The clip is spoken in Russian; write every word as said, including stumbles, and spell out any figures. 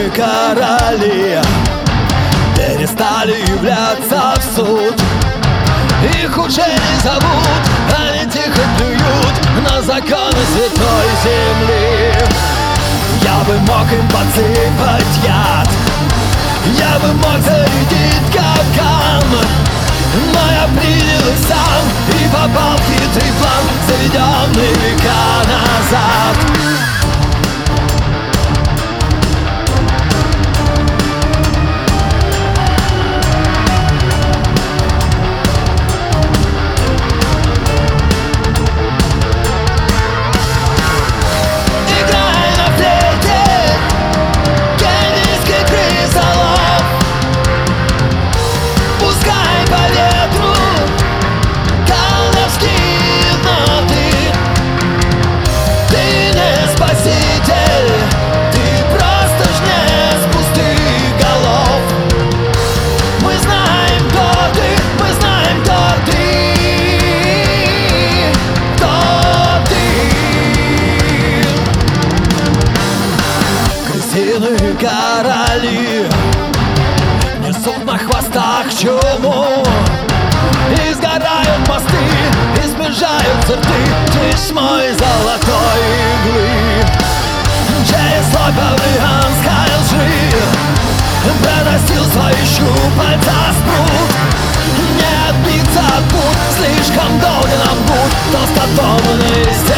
короли перестали являться в суд. Их уже не зовут, они тихо плюют на законы святой земли. Я бы мог им подсыпать яд, я бы мог зарядить капкан, но я принял их сам и попал в хитрый план, заведенный века назад. Крысиные короли несут на хвостах чуму, и сгорают мосты, и сбежаются рты тьмой золотой иглы. Через слой павлианской лжи прорастил свои щупальца спрут. Не отбиться от пут, слишком долго нам путь толстотомный.